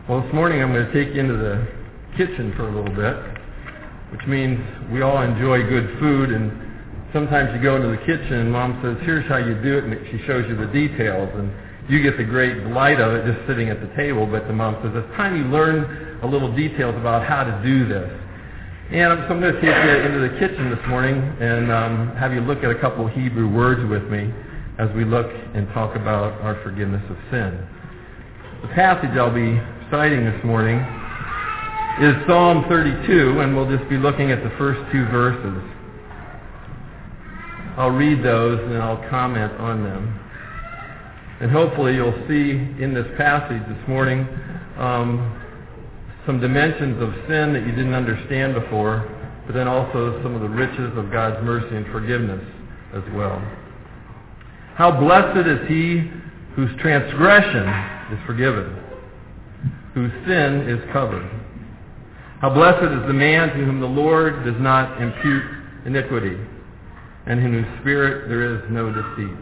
Well, this morning I'm going to take you into the kitchen for a little bit, which means we all enjoy good food, and sometimes you go into the kitchen and Mom says, here's how you do it, and she shows you the details, and you get the great delight of it just sitting at the table, but the Mom says, it's time you learn a little details about how to do this. And so I'm going to take you into the kitchen this morning and have you look at a couple of Hebrew words with me as we look and talk about our forgiveness of sin. The passage I'll be citing this morning is Psalm 32, and we'll just be looking at the first two verses. I'll read those and I'll comment on them. And hopefully you'll see in this passage this morning some dimensions of sin that you didn't understand before, but then also some of the riches of God's mercy and forgiveness as well. How blessed is he whose transgression is forgiven, whose sin is covered. How blessed is the man to whom the Lord does not impute iniquity, and in whose spirit there is no deceit.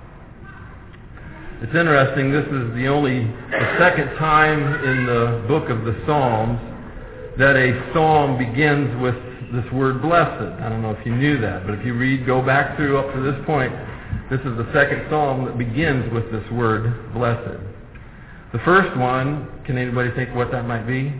It's interesting, this is the second time in the book of the Psalms that a psalm begins with this word blessed. I don't know if you knew that, but if you go back through up to this point, this is the second psalm that begins with this word blessed. The first one, can anybody think what that might be?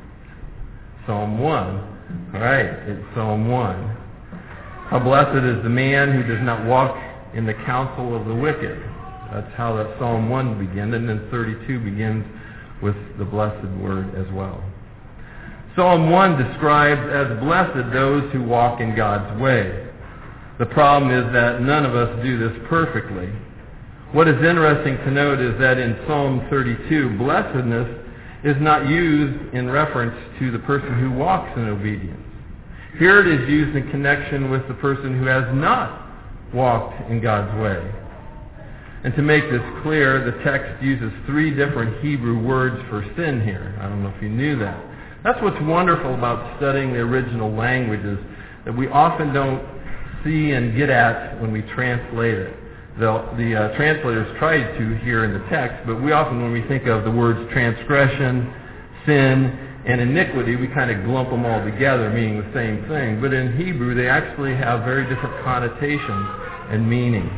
Psalm 1. All right, it's Psalm 1. How blessed is the man who does not walk in the counsel of the wicked. That's how that Psalm 1 begins, and then 32 begins with the blessed word as well. Psalm 1 describes as blessed those who walk in God's way. The problem is that none of us do this perfectly. What is interesting to note is that in Psalm 32, blessedness is not used in reference to the person who walks in obedience. Here it is used in connection with the person who has not walked in God's way. And to make this clear, the text uses three different Hebrew words for sin here. I don't know if you knew that. That's what's wonderful about studying the original languages, that we often don't see and get at when we translate it. The translators tried to here in the text, but we often, when we think of the words transgression, sin, and iniquity, we kind of glump them all together, meaning the same thing. But in Hebrew, they actually have very different connotations and meaning.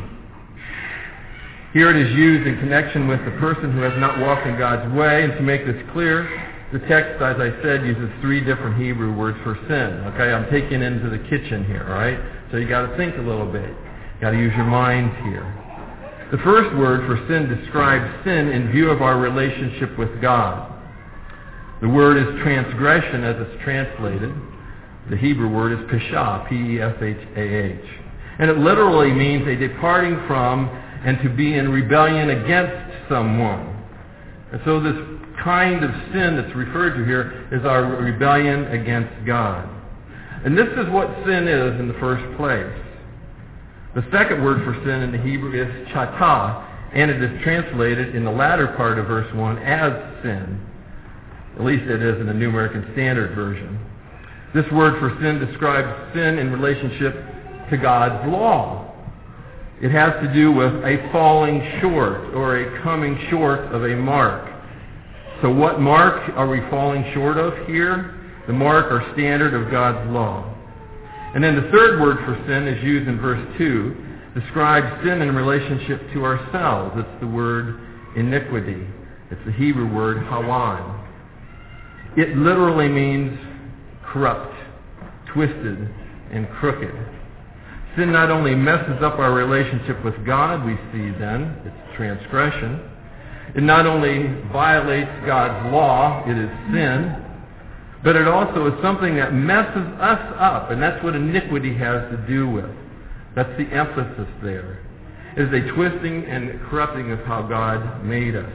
Here it is used in connection with the person who has not walked in God's way, and to make this clear, the text, as I said, uses three different Hebrew words for sin. Okay, I'm taking into the kitchen here, all right? So you got to think a little bit. You got to use your minds here. The first word for sin describes sin in view of our relationship with God. The word is transgression as it's translated. The Hebrew word is peshah, P-E-S-H-A-H. And it literally means a departing from and to be in rebellion against someone. And so this kind of sin that's referred to here is our rebellion against God. And this is what sin is in the first place. The second word for sin in the Hebrew is chatah, and it is translated in the latter part of verse 1 as sin. At least it is in the New American Standard Version. This word for sin describes sin in relationship to God's law. It has to do with a falling short or a coming short of a mark. So what mark are we falling short of here? The mark or standard of God's law. And then the third word for sin is used in verse 2, describes sin in relationship to ourselves. It's the word iniquity. It's the Hebrew word hawan. It literally means corrupt, twisted, and crooked. Sin not only messes up our relationship with God, we see then, it's transgression. It not only violates God's law, it is sin, but it also is something that messes us up, and that's what iniquity has to do with. That's the emphasis there. It is a twisting and corrupting of how God made us.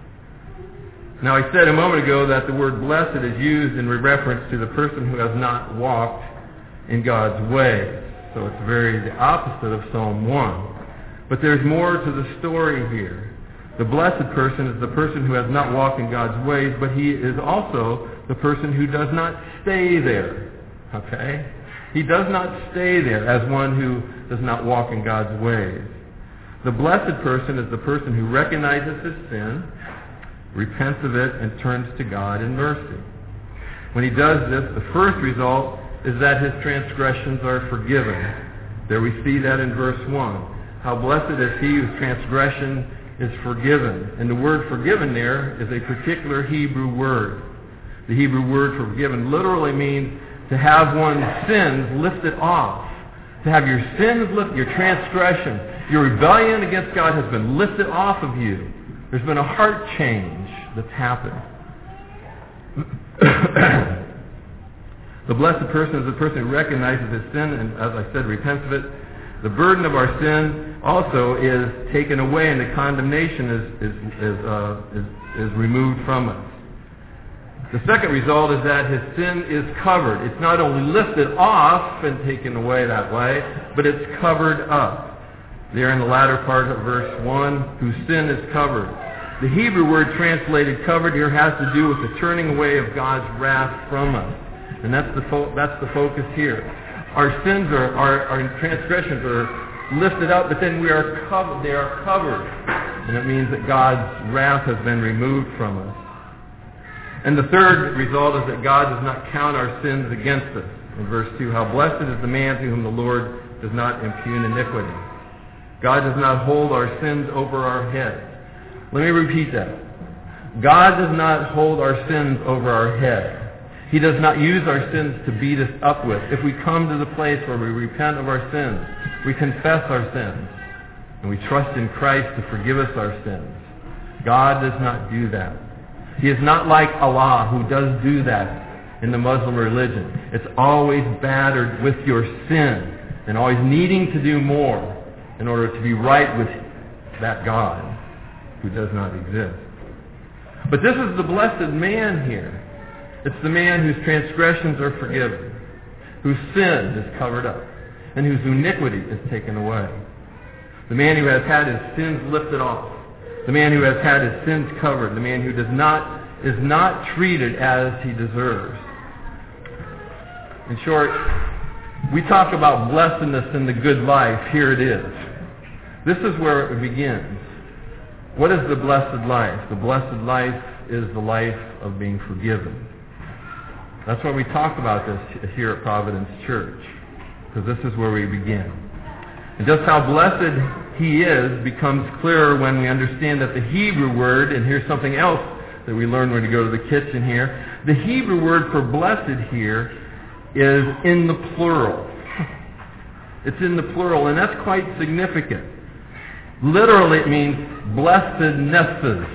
Now, I said a moment ago that the word blessed is used in reference to the person who has not walked in God's way. So it's the opposite of Psalm 1. But there's more to the story here. The blessed person is the person who has not walked in God's ways, but he is also the person who does not stay there. Okay? He does not stay there as one who does not walk in God's ways. The blessed person is the person who recognizes his sin, repents of it, and turns to God in mercy. When he does this, the first result is that his transgressions are forgiven. There we see that in verse 1. How blessed is he whose transgression is forgiven. And the word forgiven there is a particular Hebrew word. The Hebrew word for forgiven literally means to have one's sins lifted off. To have your sins lifted, your transgression, your rebellion against God has been lifted off of you. There's been a heart change that's happened. The blessed person is the person who recognizes his sin and, as I said, repents of it. The burden of our sin also is taken away, and the condemnation is removed from us. The second result is that his sin is covered. It's not only lifted off and taken away that way, but it's covered up. There in the latter part of verse 1, whose sin is covered. The Hebrew word translated covered here has to do with the turning away of God's wrath from us. And that's the focus here. Our sins our transgressions are lifted up, but then they are covered. And it means that God's wrath has been removed from us. And the third result is that God does not count our sins against us. In verse 2, how blessed is the man to whom the Lord does not impugn iniquity. God does not hold our sins over our heads. Let me repeat that. God does not hold our sins over our head. He does not use our sins to beat us up with. If we come to the place where we repent of our sins, we confess our sins, and we trust in Christ to forgive us our sins, God does not do that. He is not like Allah, who does do that in the Muslim religion. It's always battered with your sin and always needing to do more in order to be right with that God who does not exist. But this is the blessed man here. It's the man whose transgressions are forgiven, whose sin is covered up, and whose iniquity is taken away. The man who has had his sins lifted off. The man who has had his sins covered. The man who is not treated as he deserves. In short, we talk about blessedness in the good life. Here it is. This is where it begins. What is the blessed life? The blessed life is the life of being forgiven. That's why we talk about this here at Providence Church, because this is where we begin. And just how blessed he is becomes clearer when we understand that the Hebrew word, and here's something else that we learn when we go to the kitchen here, the Hebrew word for blessed here is in the plural. It's in the plural, and that's quite significant. Literally it means blessednesses.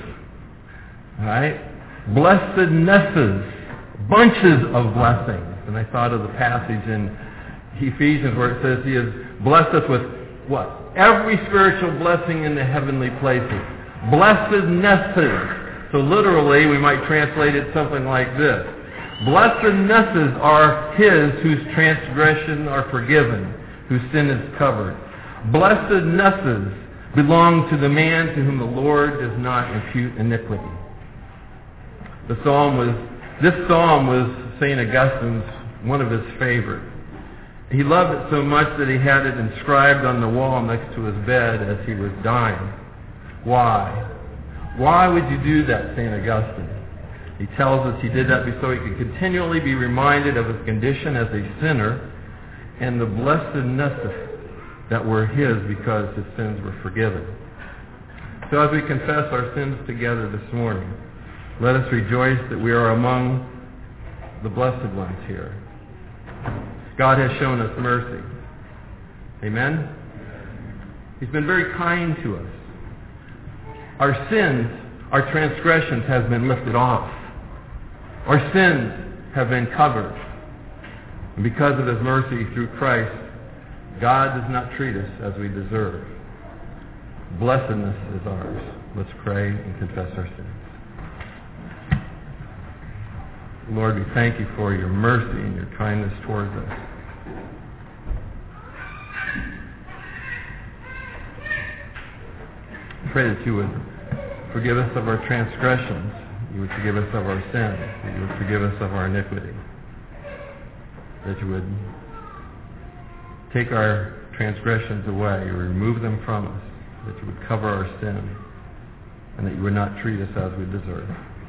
Alright? Blessednesses. Bunches of blessings. And I thought of the passage in Ephesians where it says he has blessed us with what? Every spiritual blessing in the heavenly places. Blessednesses. So literally we might translate it something like this. Blessednesses are his whose transgressions are forgiven, whose sin is covered. Blessednesses belong to the man to whom the Lord does not impute iniquity. This psalm was St. Augustine's, one of his favorites. He loved it so much that he had it inscribed on the wall next to his bed as he was dying. Why? Why would you do that, St. Augustine? He tells us he did that so he could continually be reminded of his condition as a sinner and the blessedness that were his because his sins were forgiven. So as we confess our sins together this morning, let us rejoice that we are among the blessed ones here. God has shown us mercy. Amen? He's been very kind to us. Our sins, our transgressions have been lifted off. Our sins have been covered. And because of his mercy through Christ, God does not treat us as we deserve. Blessedness is ours. Let's pray and confess our sins. Lord, we thank you for your mercy and your kindness towards us. I pray that you would forgive us of our transgressions. You would forgive us of our sins. That you would forgive us of our iniquity. That you would take our transgressions away, remove them from us. That you would cover our sin. and that you would not treat us as we deserve.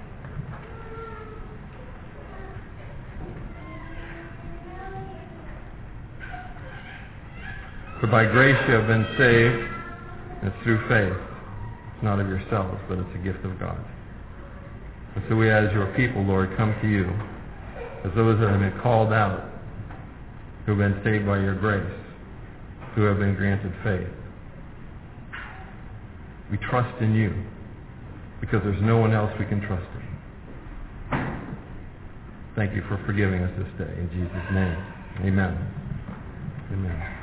For by grace you have been saved, and it's through faith. It's not of yourselves, but it's a gift of God. And so we as your people, Lord, come to you as those that have been called out, who have been saved by your grace, who have been granted faith. We trust in you because there's no one else we can trust in. Thank you for forgiving us this day. In Jesus' name, amen. Amen.